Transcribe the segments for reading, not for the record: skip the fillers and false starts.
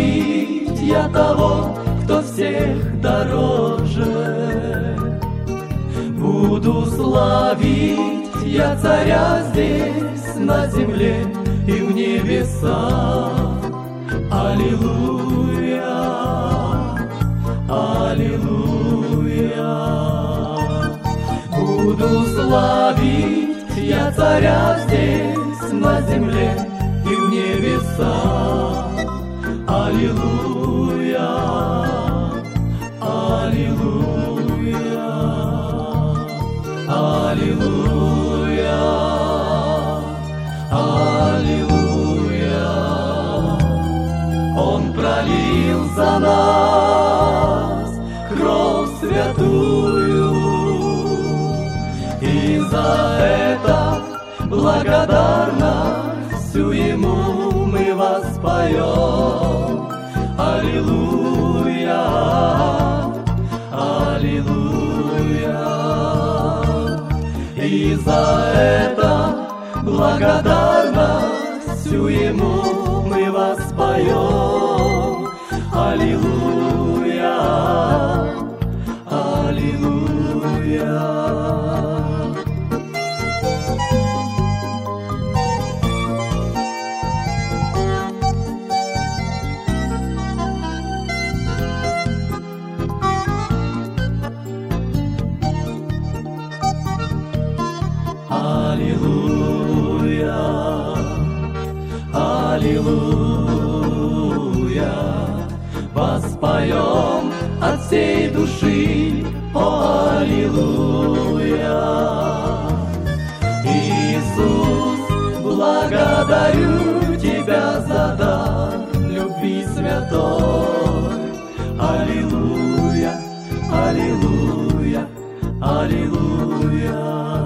славить я того, кто всех дороже. Буду славить я Царя здесь на земле и в небесах. Аллилуйя, аллилуйя. Буду славить я Царя здесь на земле и в небесах. Аллилуйя, аллилуйя, аллилуйя, аллилуйя. Он пролил за нас кровь святую, и за это благодарностью Ему мы воспоем. Аллилуйя, аллилуйя. И за это благодарностью Ему мы воспоем. Аллилуйя, аллилуйя. Аллилуйя, аллилуйя. Воспоем от всей души, о, аллилуйя. Иисус, благодарю Тебя за дар любви святой. Аллилуйя, аллилуйя, аллилуйя.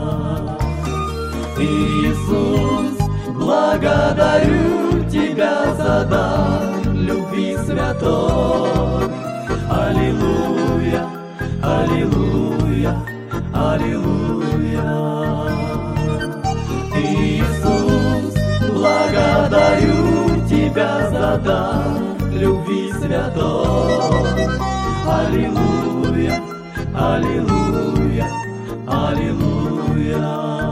Иисус, благодарю Тебя за дар любви святой. Аллилуйя, аллилуйя, аллилуйя. Иисус, благодарю Тебя за дар любви святой. Аллилуйя, аллилуйя, аллилуйя.